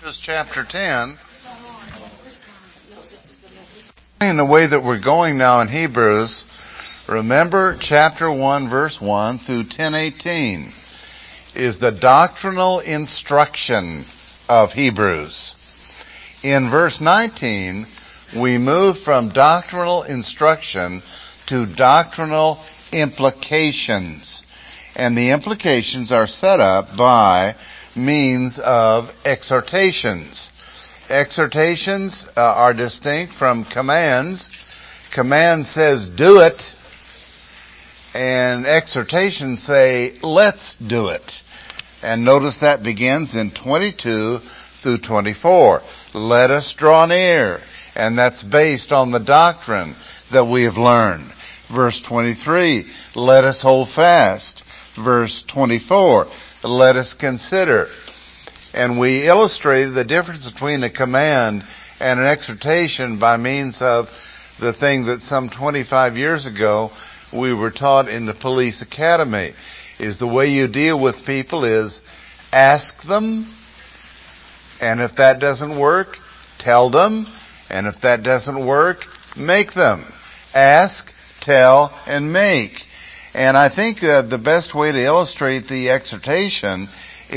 Hebrews chapter 10. In the way that we're going now in Hebrews, remember chapter 1 verse 1 through 10:18 is the doctrinal instruction of Hebrews. In verse 19, we move from doctrinal instruction to doctrinal implications. And the implications are set up by means of exhortations. Exhortations are distinct from commands. Command says, do it. And exhortations say, let's do it. And notice that begins in 22 through 24. Let us draw near. And that's based on the doctrine that we have learned. Verse 23, let us hold fast. Verse 24, let us consider. And we illustrated the difference between a command and an exhortation by means of the thing that some 25 years ago we were taught in the police academy. Is the way you deal with people is ask them, and if that doesn't work, tell them, and if that doesn't work, make them. Ask, tell, and make. And I think the best way to illustrate the exhortation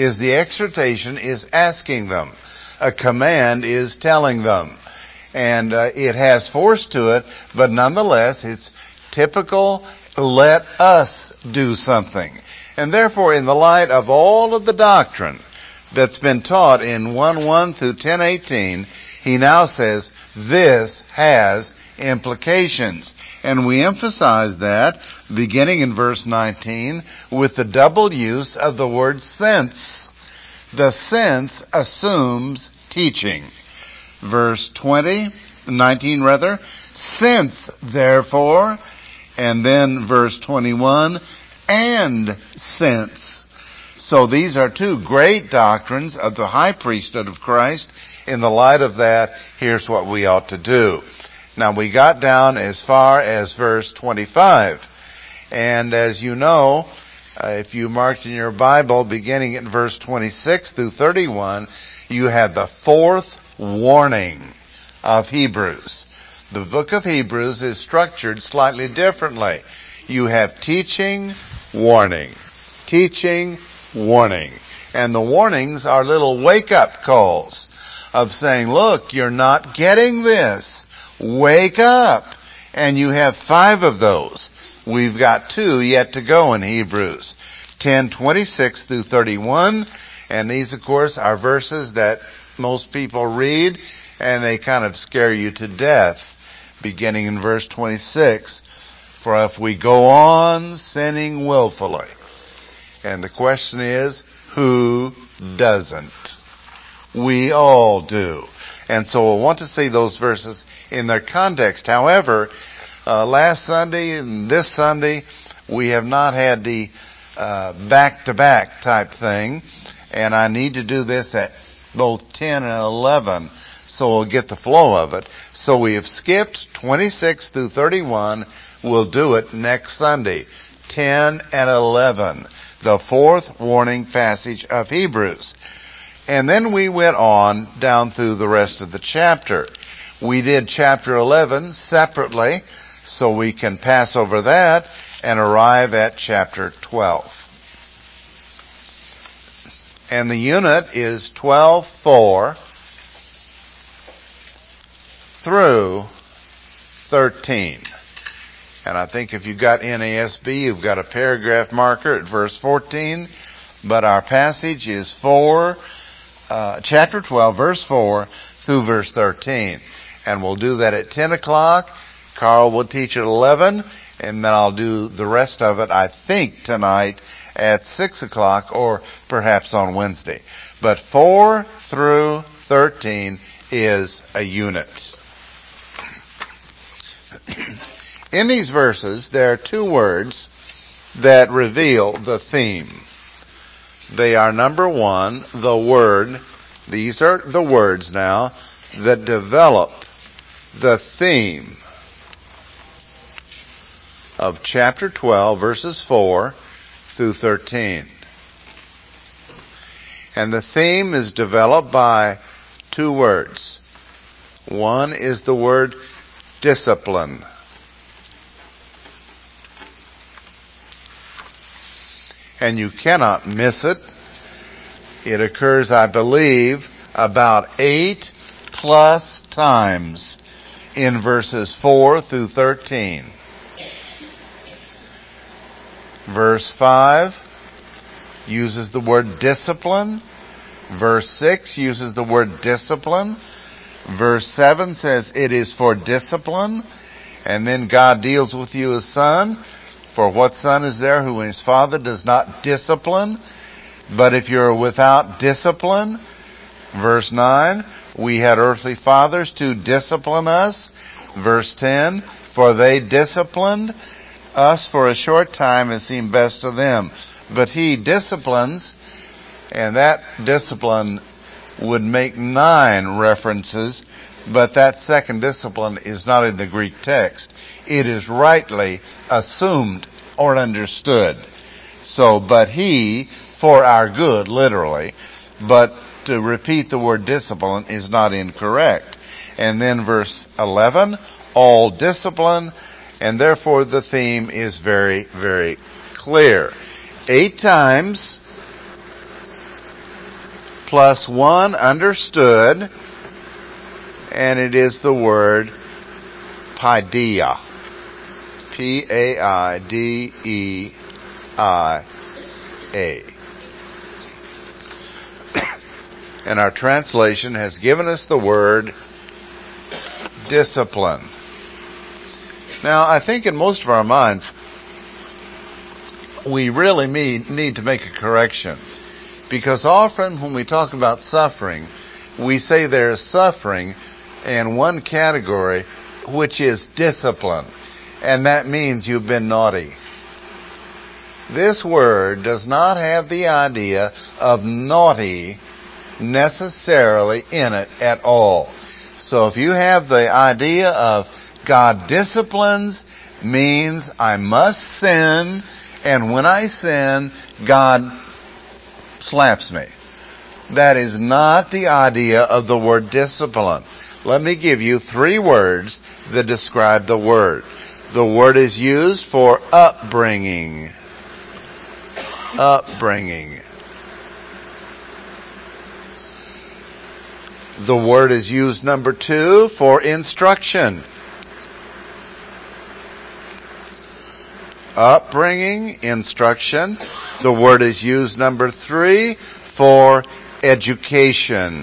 is asking them. A command is telling them. And it has force to it, but nonetheless it's typical, let us do something. And therefore, in the light of all of the doctrine that's been taught in 1:1 through 10:18, he now says, this has implications. And we emphasize that beginning in verse 19 with the double use of the word since. The since assumes teaching. Verse 19 rather, since therefore, and then verse 21, and since. So these are two great doctrines of the high priesthood of Christ. In the light of that, here's what we ought to do. Now we got down as far as verse 25. And as you know, if you marked in your Bible, beginning at verse 26 through 31, you have the fourth warning of Hebrews. The book of Hebrews is structured slightly differently. You have teaching, warning. Teaching, warning. And the warnings are little wake-up calls of saying, look, you're not getting this. Wake up. And you have 5 of those. We've got 2 yet to go in Hebrews. 10:26 through 31. And these, of course, are verses that most people read and they kind of scare you to death. Beginning in verse 26. For if we go on sinning willfully. And the question is, who doesn't? We all do. And so I want to see those verses in their context. However, last Sunday and this Sunday, we have not had the back-to-back type thing. And I need to do this at both 10 and 11 so we'll get the flow of it. So we have skipped 26 through 31. We'll do it next Sunday, 10 and 11, the fourth warning passage of Hebrews. And then we went on down through the rest of the chapter. We did chapter 11 separately, so we can pass over that and arrive at chapter 12. And the unit is 12:4 through 13. And I think if you've got NASB, you've got a paragraph marker at verse 14. But our passage is chapter 12, verse 4 through verse 13. And we'll do that at 10 o'clock. Carl will teach at 11. And then I'll do the rest of it, I think, tonight at 6 o'clock or perhaps on Wednesday. But 4 through 13 is a unit. In these verses, there are 2 words that reveal the theme. They are, number 1, the word. These are the words now that develop the theme of chapter 12, verses 4 through 13. And the theme is developed by two words. One is the word discipline. And you cannot miss it. It occurs, I believe, about 8+ times in verses 4 through 13. Verse 5 uses the word discipline. Verse 6 uses the word discipline. Verse 7 says it is for discipline. And then God deals with you as son. For what son is there who his father does not discipline? But if you're without discipline, verse 9, we had earthly fathers to discipline us. Verse 10, for they disciplined us for a short time as seemed best to them. But he disciplines, and that discipline would make 9 references, but that second discipline is not in the Greek text. It is rightly assumed or understood. So, but he, for our good, literally, but to repeat the word discipline is not incorrect. And then verse 11, all discipline, and therefore the theme is very, very clear. 8 times, plus 1 understood, and it is the word paideia. P-A-I-D-E-I-A. And our translation has given us the word discipline. Now, I think in most of our minds, we really need to make a correction. Because often when we talk about suffering, we say there is suffering in one category, which is discipline. And that means you've been naughty. This word does not have the idea of naughty necessarily in it at all. So if you have the idea of God disciplines, means I must sin, and when I sin, God slaps me. That is not the idea of the word discipline. Let me give you 3 words that describe the word. The word is used for upbringing. Upbringing. The word is used, number 2, for instruction. Upbringing, instruction. The word is used, number 3, for education.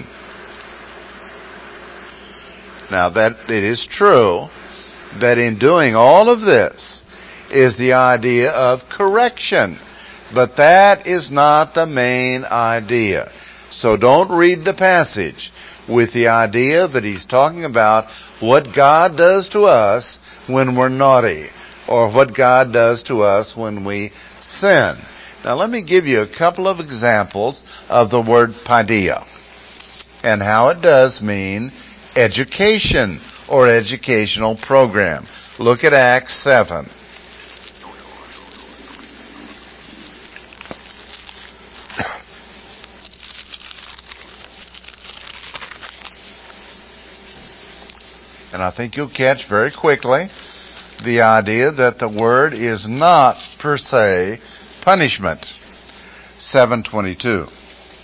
Now that it is true that in doing all of this is the idea of correction, but that is not the main idea. So don't read the passage with the idea that he's talking about what God does to us when we're naughty, or what God does to us when we sin. Now let me give you a couple of examples of the word paideia and how it does mean education or educational program. Look at Acts 7. And I think you'll catch very quickly the idea that the word is not per se punishment. 7:22.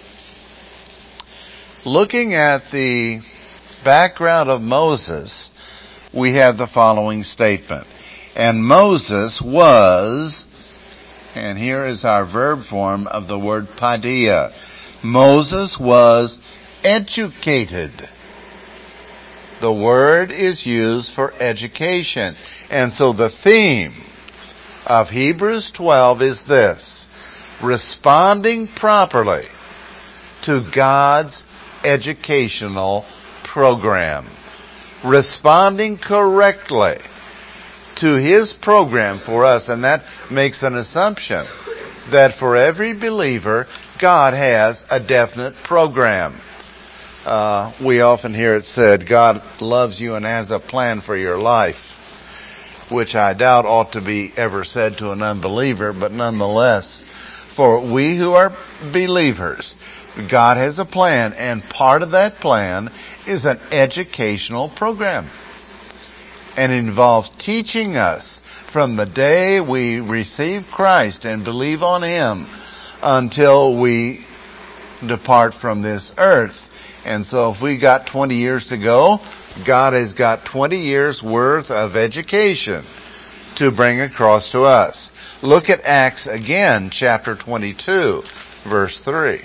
Looking at the background of Moses, we have the following statement. And Moses was, and here is our verb form of the word paideia. Moses was educated. The word is used for education. And so the theme of Hebrews 12 is this: responding properly to God's educational program. Responding correctly to His program for us. And that makes an assumption that for every believer, God has a definite program. We often hear it said, God loves you and has a plan for your life, which I doubt ought to be ever said to an unbeliever, but nonetheless, for we who are believers, God has a plan, and part of that plan is an educational program. And it involves teaching us from the day we receive Christ and believe on Him until we depart from this earth. And so if we got 20 years to go, God has got 20 years worth of education to bring across to us. Look at Acts again, chapter 22, verse 3.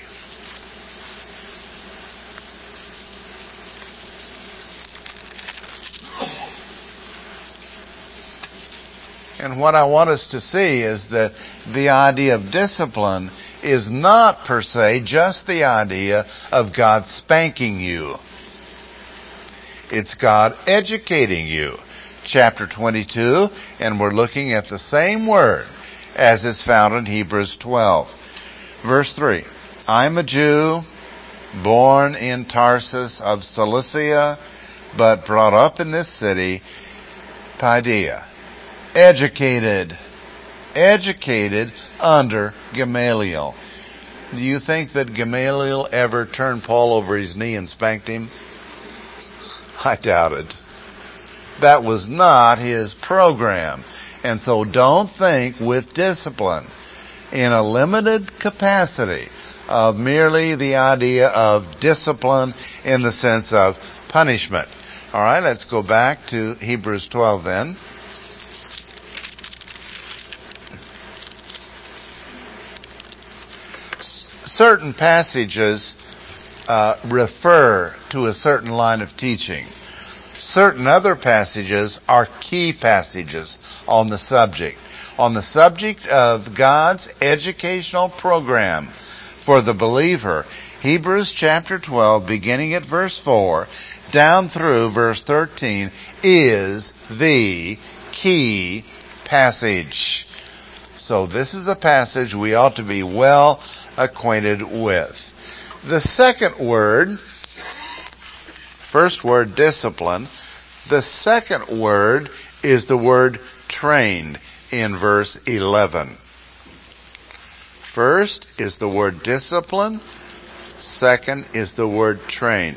And what I want us to see is that the idea of discipline is not per se just the idea of God spanking you. It's God educating you. Chapter 22, and we're looking at the same word as is found in Hebrews 12. Verse 3, I'm a Jew, born in Tarsus of Cilicia, but brought up in this city, Paideia. Educated under Gamaliel. Do you think that Gamaliel ever turned Paul over his knee and spanked him? I doubt it. That was not his program. And so don't think with discipline in a limited capacity of merely the idea of discipline in the sense of punishment. All right, let's go back to Hebrews 12 then. Certain passages refer to a certain line of teaching. Certain other passages are key passages on the subject. On the subject of God's educational program for the believer, Hebrews chapter 12, beginning at verse 4, down through verse 13, is the key passage. So this is a passage we ought to be well acquainted with. The second word, first word discipline, the second word is the word trained in verse 11. First is the word discipline, second is the word trained.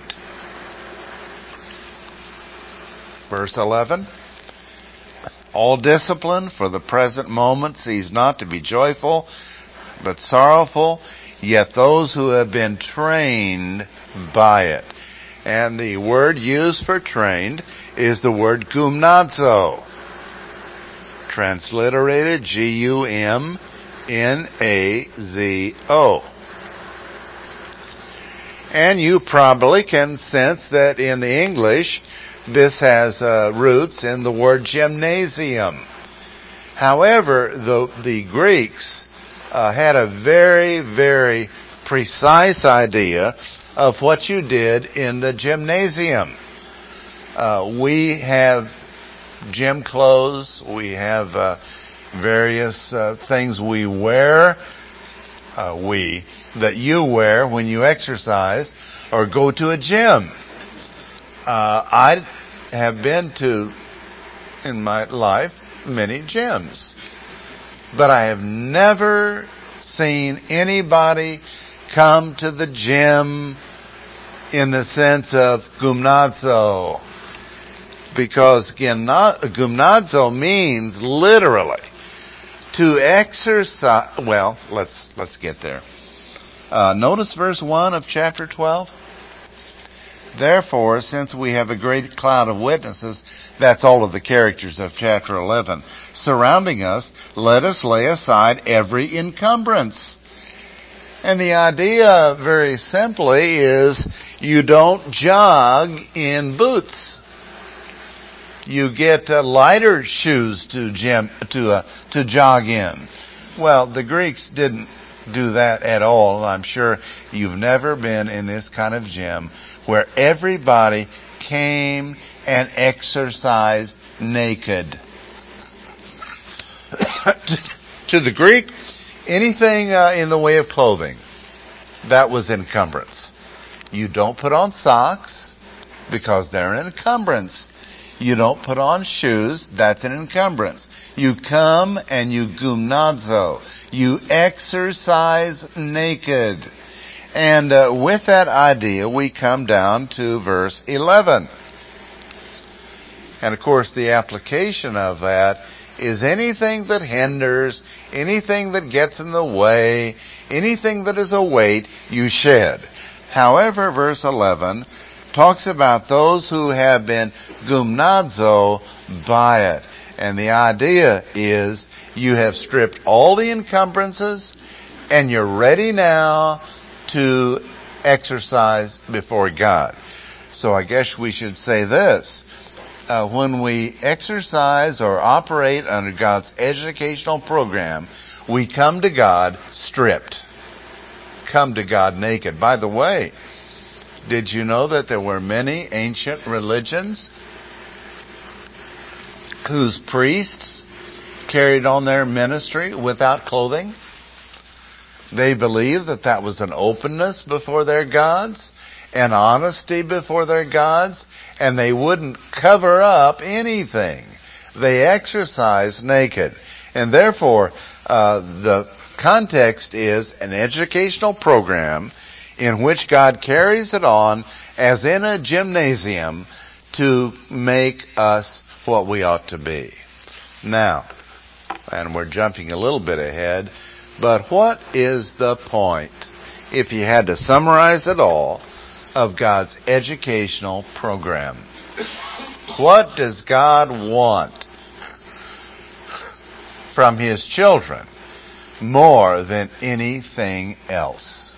Verse 11, all discipline for the present moment seems not to be joyful, but sorrowful, yet those who have been trained by it. And the word used for trained is the word gymnazo, transliterated Gumnazo. And you probably can sense that in the English, this has roots in the word gymnasium. However, the Greeks had a very, very precise idea of what you did in the gymnasium. We have gym clothes. We have various things we wear. That you wear when you exercise or go to a gym. I have been to, in my life, many gyms. But I have never seen anybody come to the gym in the sense of gymnazo. Because gymnazo means literally to exercise. Well, let's get there. Notice verse 1 of chapter 12. Therefore, since we have a great cloud of witnesses, that's all of the characters of chapter 11, surrounding us, let us lay aside every encumbrance. And the idea, very simply, is you don't jog in boots. You get lighter shoes to jog in. Well, the Greeks didn't do that at all. I'm sure you've never been in this kind of gym where everybody came and exercised naked. To the Greek, anything in the way of clothing, that was encumbrance. You don't put on socks because they're an encumbrance. You don't put on shoes, that's an encumbrance. You come and you gymnazo. You exercise naked. And with that idea, we come down to verse 11. And of course, the application of that is anything that hinders, anything that gets in the way, anything that is a weight, you shed. However, verse 11 talks about those who have been gymnazo by it. And the idea is you have stripped all the encumbrances and you're ready now to exercise before God. So I guess we should say this. When we exercise or operate under God's educational program, we come to God stripped. Come to God naked. By the way, did you know that there were many ancient religions whose priests carried on their ministry without clothing? They believed that that was an openness before their gods, an honesty before their gods, and they wouldn't cover up anything. They exercised naked. And therefore, the context is an educational program in which God carries it on as in a gymnasium to make us what we ought to be. Now, and we're jumping a little bit ahead, but what is the point, if you had to summarize it all, of God's educational program? What does God want from His children more than anything else?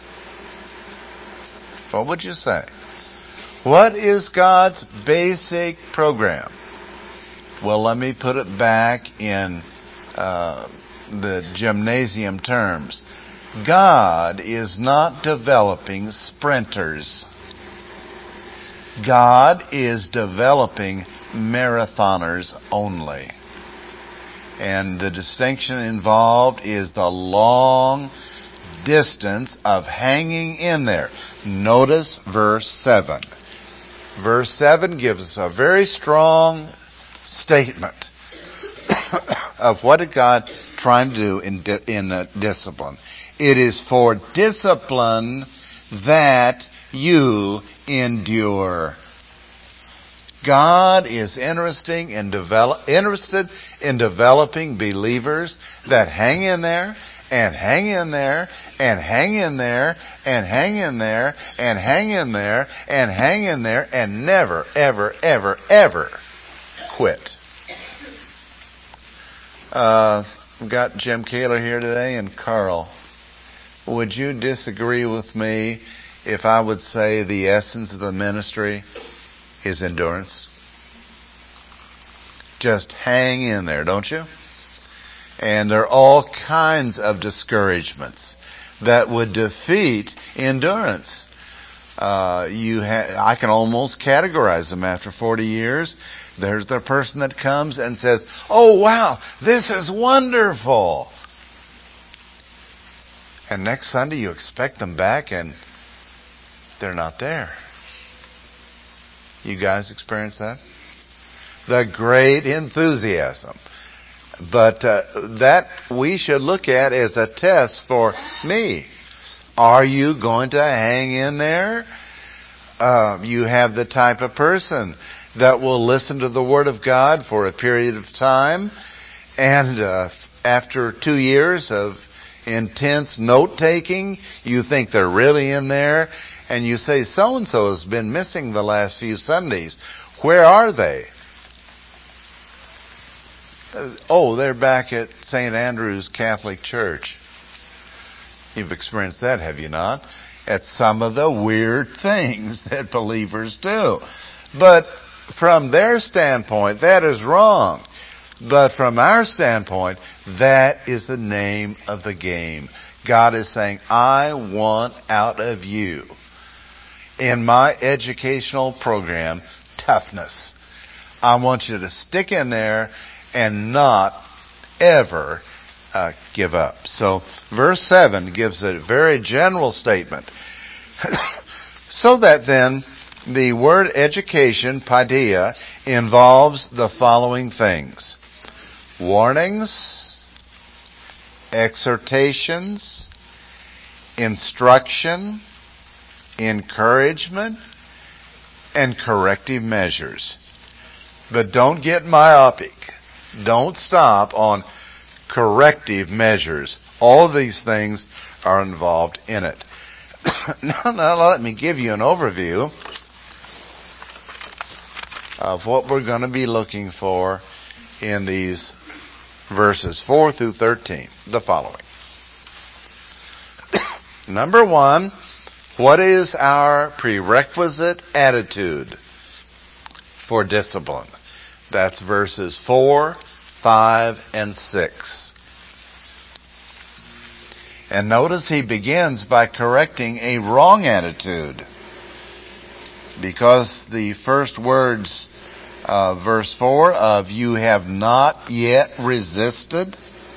What would you say? What is God's basic program? Well, let me put it back in the gymnasium terms. God is not developing sprinters. God is developing marathoners only. And the distinction involved is the long distance of hanging in there. Notice verse 7. Verse 7 gives us a very strong statement of what is God trying to do in discipline. It is for discipline that you endure. God is interested in developing believers that hang in there and hang in there and hang in there and hang in there and hang in there and hang in there and never, ever, ever, ever quit. We've got Jim Kaler here today and Carl. Would you disagree with me if I would say the essence of the ministry is endurance? Just hang in there, don't you? And there are all kinds of discouragements that would defeat endurance. I can almost categorize them after 40 years. There's the person that comes and says, "Oh wow, this is wonderful." And next Sunday you expect them back and they're not there. You guys experience that? The great enthusiasm. But that we should look at as a test for me. Are you going to hang in there? You have the type of person that will listen to the Word of God for a period of time, and after 2 years of intense note-taking, you think they're really in there, and you say, so-and-so has been missing the last few Sundays. Where are they? They're back at St. Andrew's Catholic Church. You've experienced that, have you not? At some of the weird things that believers do. But from their standpoint, that is wrong. But from our standpoint, that is the name of the game. God is saying, I want out of you, in my educational program, toughness. I want you to stick in there and not ever give up. So verse 7 gives a very general statement. So that then the word education, paideia, involves the following things: warnings, exhortations, instruction, encouragement, and corrective measures. But don't get myopic. Don't stop on corrective measures. All of these things are involved in it. Now let me give you an overview of what we're going to be looking for in these verses 4 through 13. The following. Number 1, what is our prerequisite attitude for discipline? That's verses 4, 5, and 6. And notice he begins by correcting a wrong attitude. Because the first words, verse 4, of you have not yet resisted.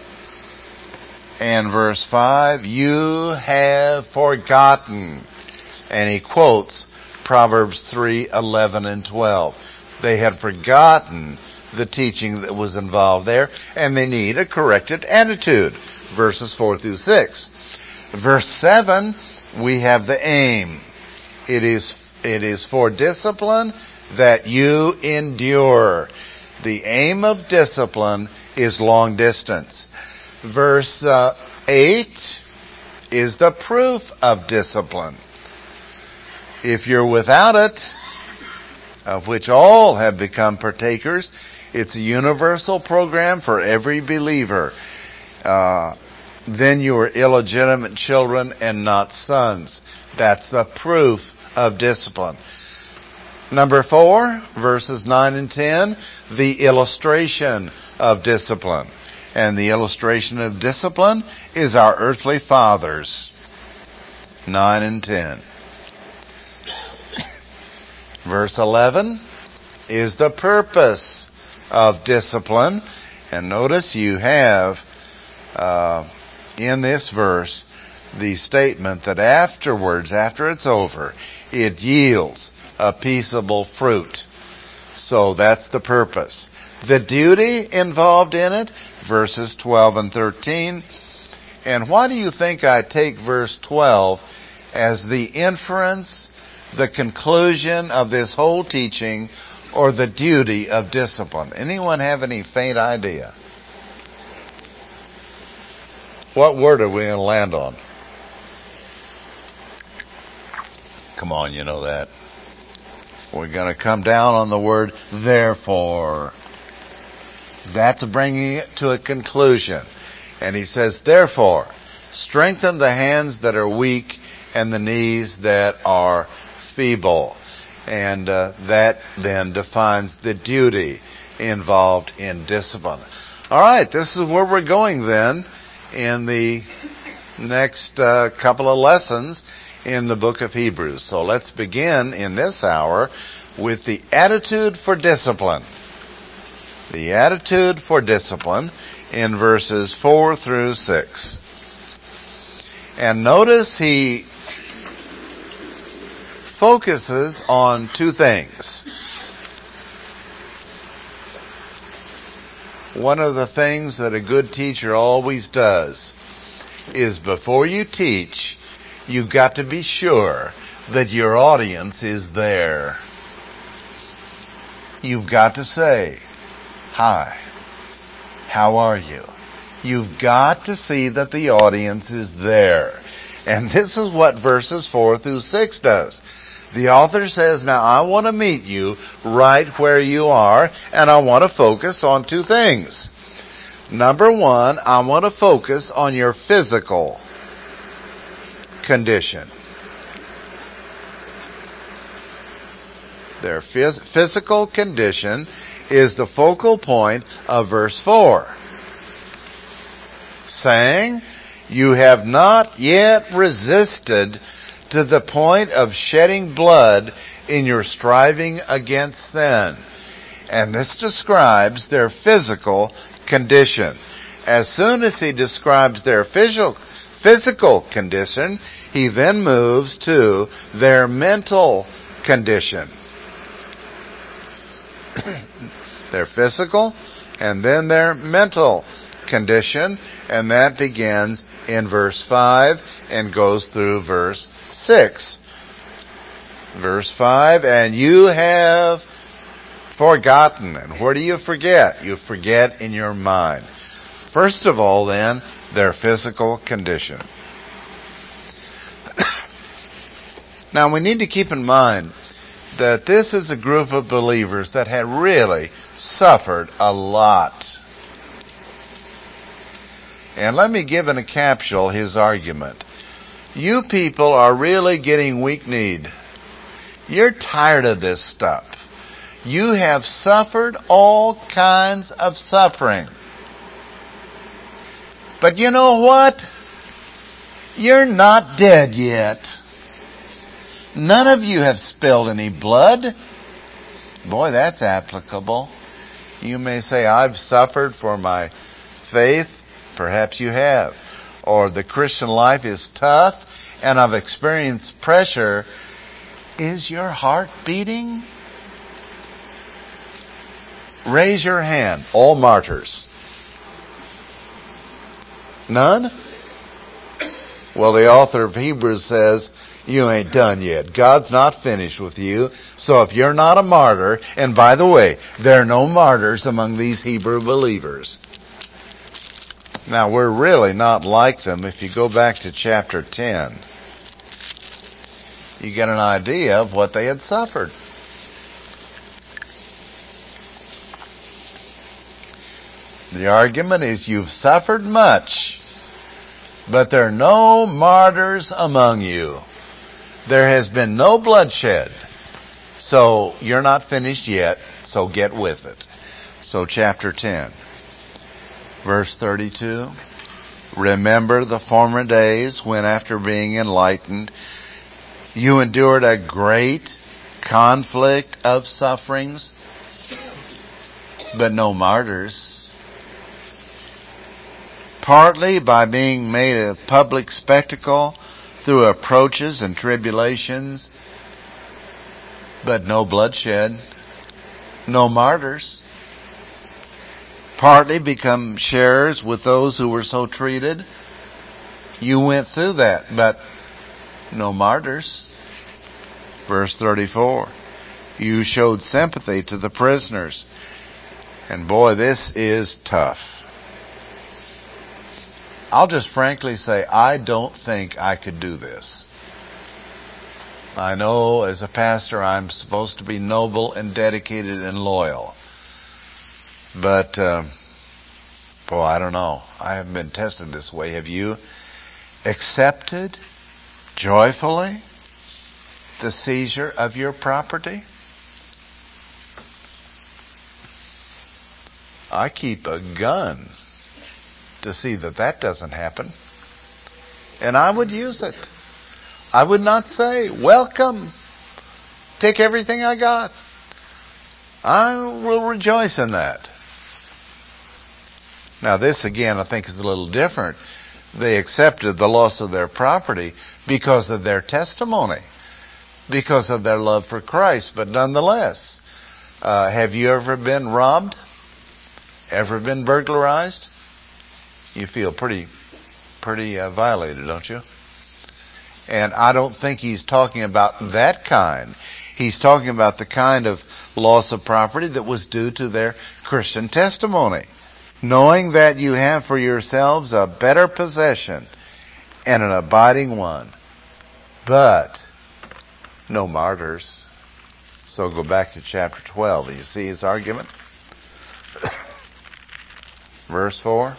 And verse 5, you have forgotten. And he quotes Proverbs 3, 11, and 12. They had forgotten the teaching that was involved there, and they need a corrected attitude. Verses 4 through 6. Verse 7, we have the aim. It is for discipline that you endure. The aim of discipline is long distance. Verse 8 is the proof of discipline. If you're without it, of which all have become partakers, it's a universal program for every believer. Then you are illegitimate children and not sons. That's the proof of discipline. Number 4, verses 9 and 10, the illustration of discipline. And the illustration of discipline is our earthly fathers. 9 and 10. Verse 11 is the purpose of discipline. And notice you have in this verse the statement that afterwards, after it's over, it yields a peaceable fruit. So that's the purpose. The duty involved in it, verses 12 and 13. And why do you think I take verse 12 as the inference, the conclusion of this whole teaching, or the duty of discipline? Anyone have any faint idea? What word are we going to land on? Come on, you know that. We're going to come down on the word therefore. That's bringing it to a conclusion. And he says, therefore, strengthen the hands that are weak and the knees that are feeble. And that then defines the duty involved in discipline. All right, this is where we're going then in the next couple of lessons in the book of Hebrews. So let's begin in this hour with the attitude for discipline. The attitude for discipline in verses 4 through 6. And notice he focuses on two things. One of the things that a good teacher always does is before you teach, you've got to be sure that your audience is there. You've got to say, hi, how are you? You've got to see that the audience is there. And this is what verses 4 through 6 does. The author says, now I want to meet you right where you are, and I want to focus on two things. Number 1, I want to focus on your physical condition. Their physical condition is the focal point of verse 4. Saying, you have not yet resisted to the point of shedding blood in your striving against sin. And this describes their physical condition. As soon as he describes their physical condition, he then moves to their mental condition. Their physical and then their mental condition, and that begins in verse 5 and goes through verse 6. Verse 5, and you have forgotten. And where do you forget? You forget in your mind. First of all, then, their physical condition. Now, we need to keep in mind that this is a group of believers that had really suffered a lot. And let me give in a capsule his argument. You people are really getting weak-kneed. You're tired of this stuff. You have suffered all kinds of suffering. But you know what? You're not dead yet. None of you have spilled any blood. Boy, that's applicable. You may say, I've suffered for my faith. Perhaps you have. Or the Christian life is tough and I've experienced pressure. Is your heart beating? Raise your hand, all martyrs. None? Well, the author of Hebrews says, you ain't done yet. God's not finished with you. So if you're not a martyr, and by the way, there are no martyrs among these Hebrew believers. Now, we're really not like them. If you go back to chapter 10, you get an idea of what they had suffered. The argument is you've suffered much, but there are no martyrs among you. There has been no bloodshed. So you're not finished yet, so get with it. So chapter 10, verse 32. Remember the former days when after being enlightened, you endured a great conflict of sufferings, but no martyrs. Partly by being made a public spectacle through approaches and tribulations, but no bloodshed, no martyrs. Partly become sharers with those who were so treated. You went through that, but no martyrs. Verse 34, you showed sympathy to the prisoners. And boy, this is tough. I'll just frankly say, I don't think I could do this. I know as a pastor I'm supposed to be noble and dedicated and loyal. But, boy, I don't know. I haven't been tested this way. Have you accepted joyfully the seizure of your property? I keep a gun to see that that doesn't happen. And I would use it. I would not say, welcome, take everything I got. I will rejoice in that. Now this again I think is a little different. They accepted the loss of their property because of their testimony, because of their love for Christ. But nonetheless, have you ever been robbed? Ever been burglarized? You feel pretty violated, don't you? And I don't think he's talking about that kind. He's talking about the kind of loss of property that was due to their Christian testimony. Knowing that you have for yourselves a better possession and an abiding one, but no martyrs. So go back to chapter 12. Do you see his argument? Verse 4.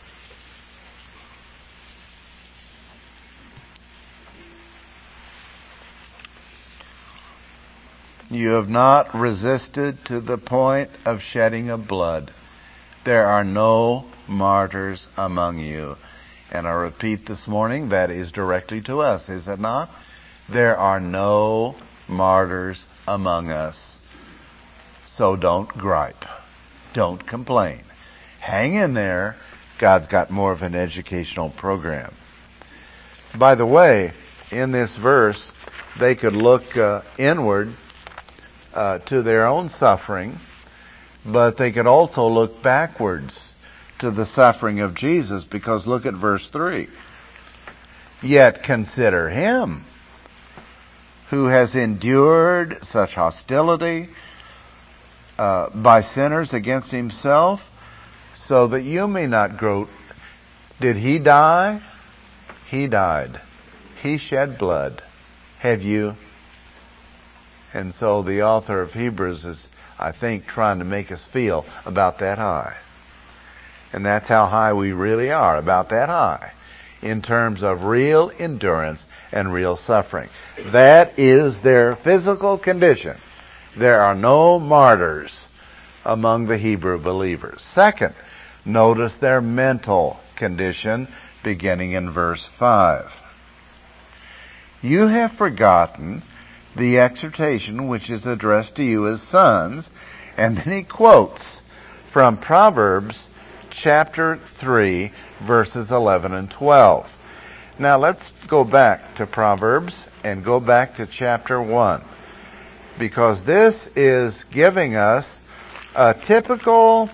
You have not resisted to the point of shedding of blood. There are no martyrs among you. And I repeat this morning, that is directly to us, is it not? There are no martyrs among us. So don't gripe. Don't complain. Hang in there. God's got more of an educational program. By the way, in this verse, they could look inward to their own suffering, but they could also look backwards to the suffering of Jesus, because look at verse 3. Yet consider him who has endured such hostility by sinners against himself, so that you may not grow. Did he die? He died. He shed blood. Have you? And so the author of Hebrews is, I think, trying to make us feel about that high. And that's how high we really are, about that high, in terms of real endurance and real suffering. That is their physical condition. There are no martyrs among the Hebrew believers. Second, notice their mental condition beginning in verse 5. You have forgotten the exhortation which is addressed to you as sons. And then he quotes from Proverbs chapter 3, verses 11 and 12. Now let's go back to Proverbs and go back to chapter 1, because this is giving us a typical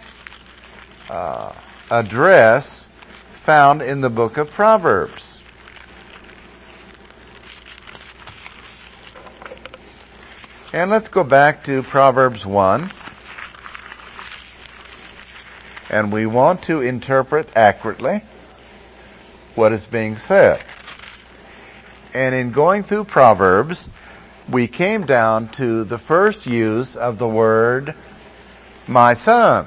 address found in the book of Proverbs. And let's go back to Proverbs 1. And we want to interpret accurately what is being said. And in going through Proverbs, we came down to the first use of the word, my son.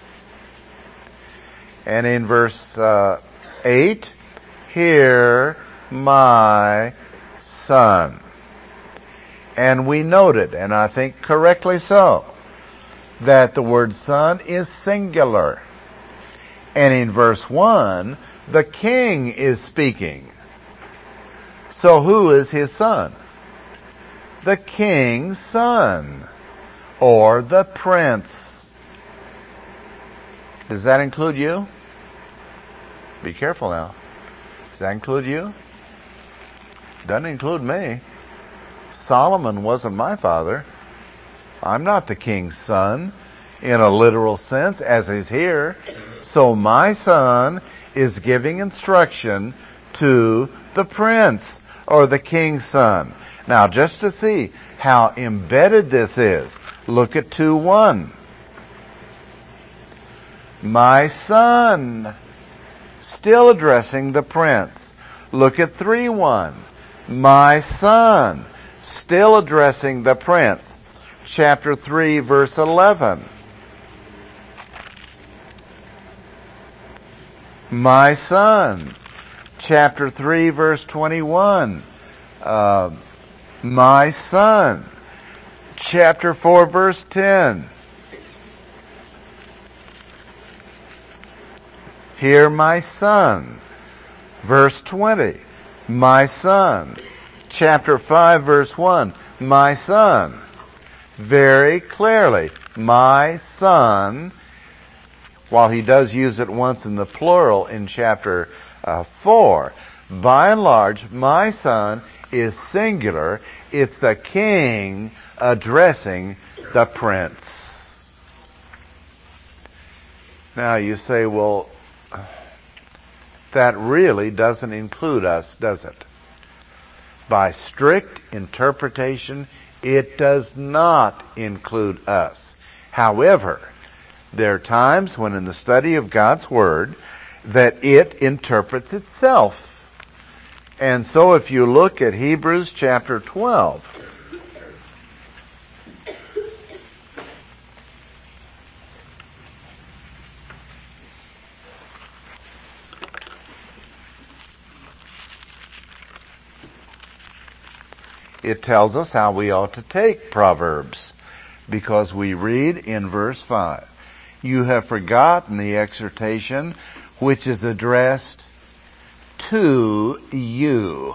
And in verse 8, hear my son. And we noted, and I think correctly so, that the word son is singular. And in verse 1, the king is speaking. So who is his son? The king's son, or the prince. Does that include you? Be careful now. Does that include you? Doesn't include me. Solomon wasn't my father. I'm not the king's son in a literal sense, as is here. So my son is giving instruction to the prince, or the king's son. Now, just to see how embedded this is, look at 2:1. My son, still addressing the prince. Look at 3:1. My son, still addressing the prince. Chapter 3, verse 11. My son. Chapter 3, verse 21. My son. Chapter 4, verse 10. Hear my son. Verse 20. My son. Chapter 5, verse 1. My son. Very clearly, my son, while he does use it once in the plural in chapter 4, by and large, my son is singular. It's the king addressing the prince. Now you say, well, that really doesn't include us, does it? By strict interpretation, it does not include us. However, there are times when in the study of God's Word that it interprets itself. And so if you look at Hebrews chapter 12, it tells us how we ought to take Proverbs, because we read in verse 5, you have forgotten the exhortation which is addressed to you,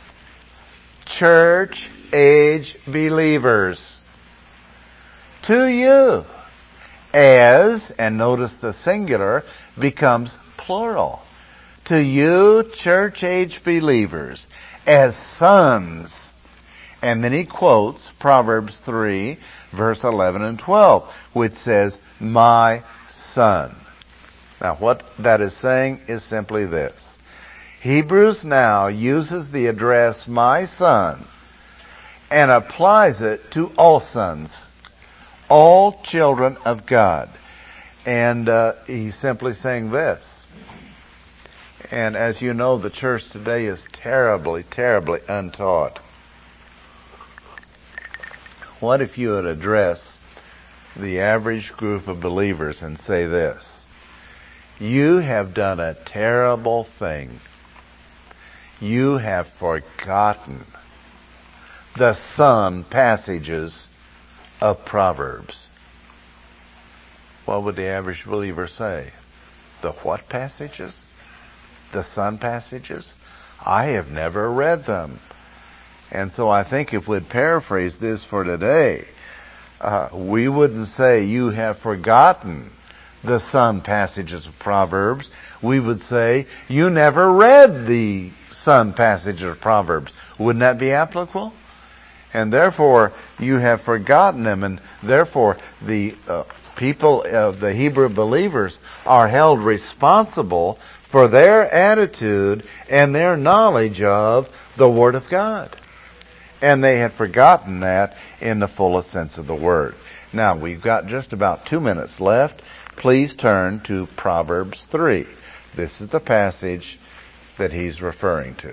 church age believers. To you. As, and notice the singular becomes plural. To you, church age believers, as sons. And then he quotes Proverbs 3, verse 11 and 12, which says, my son. Now what that is saying is simply this. Hebrews now uses the address my son and applies it to all sons, all children of God. And he's simply saying this. And as you know, the church today is terribly, terribly untaught. What if you would address the average group of believers and say this: you have done a terrible thing. You have forgotten the son passages of Proverbs. What would the average believer say? The what passages? The son passages? I have never read them. And so I think if we'd paraphrase this for today, we wouldn't say you have forgotten the son passages of Proverbs. We would say you never read the son passages of Proverbs. Wouldn't that be applicable? And therefore you have forgotten them, and therefore the people of the Hebrew believers are held responsible for their attitude and their knowledge of the Word of God. And they had forgotten that in the fullest sense of the word. Now, we've got just about 2 minutes left. Please turn to Proverbs 3. This is the passage that he's referring to.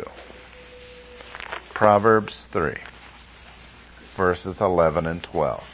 Proverbs 3, verses 11 and 12.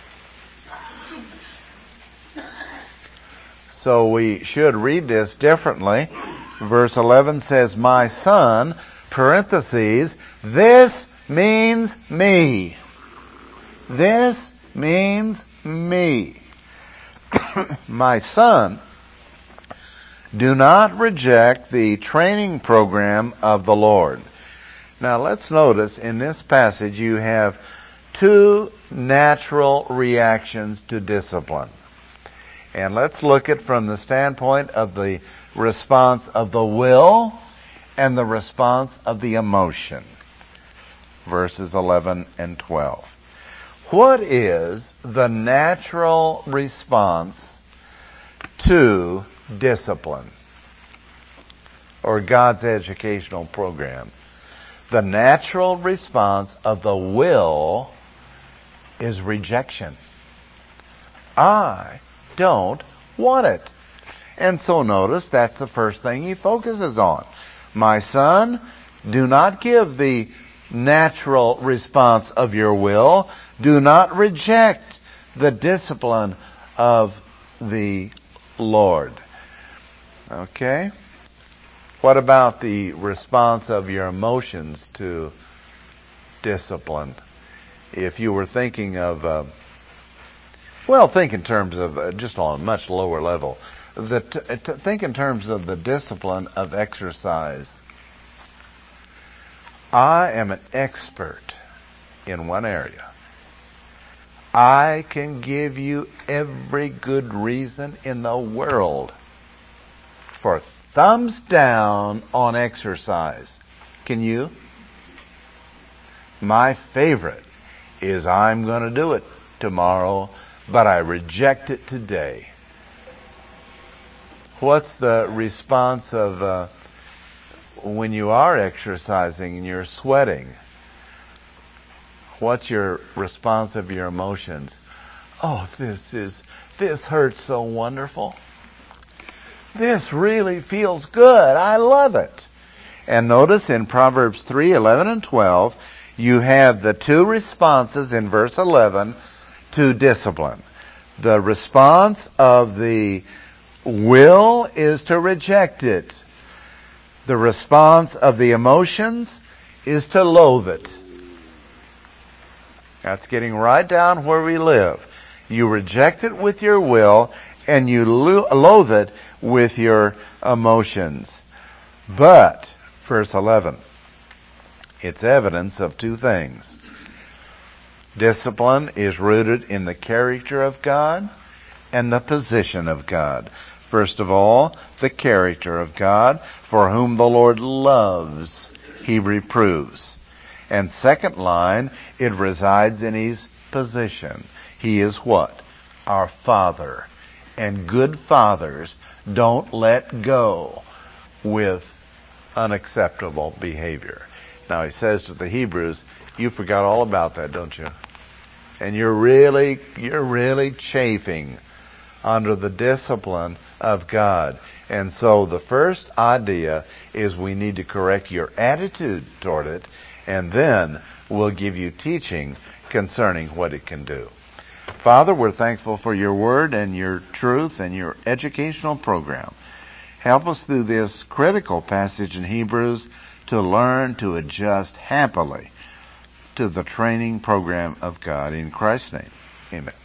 So we should read this differently. Verse 11 says, my son, parentheses, this means me. This means me. My son, do not reject the training program of the Lord. Now let's notice in this passage you have two natural reactions to discipline. And let's look at from the standpoint of the response of the will and the response of the emotion. Verses 11 and 12. What is the natural response to discipline or God's educational program? The natural response of the will is rejection. I don't want it. And so notice that's the first thing he focuses on. My son, do not give the natural response of your will. Do not reject the discipline of the Lord. Okay? What about the response of your emotions to discipline? If you were thinking of, think in terms of, just on a much lower level, think in terms of the discipline of exercise. I am an expert in one area. I can give you every good reason in the world for thumbs down on exercise. Can you? My favorite is I'm going to do it tomorrow, but I reject it today. What's the response of when you are exercising and you're sweating? What's your response of your emotions? Oh, this hurts so wonderful. This really feels good. I love it. And notice in Proverbs 3, 11 and 12, you have the two responses in verse 11 to discipline. The response of the will is to reject it. The response of the emotions is to loathe it. That's getting right down where we live. You reject it with your will and you loathe it with your emotions. But, verse 11, it's evidence of two things. Discipline is rooted in the character of God and the position of God. First of all, the character of God, for whom the Lord loves, he reproves. And second line, it resides in his position. He is what? Our Father. And good fathers don't let go with unacceptable behavior. Now he says to the Hebrews, you forgot all about that, don't you? And you're really chafing under the discipline of God. And so the first idea is we need to correct your attitude toward it, and then we'll give you teaching concerning what it can do. Father, we're thankful for your word and your truth and your educational program. Help us through this critical passage in Hebrews to learn to adjust happily to the training program of God. In Christ's name, amen.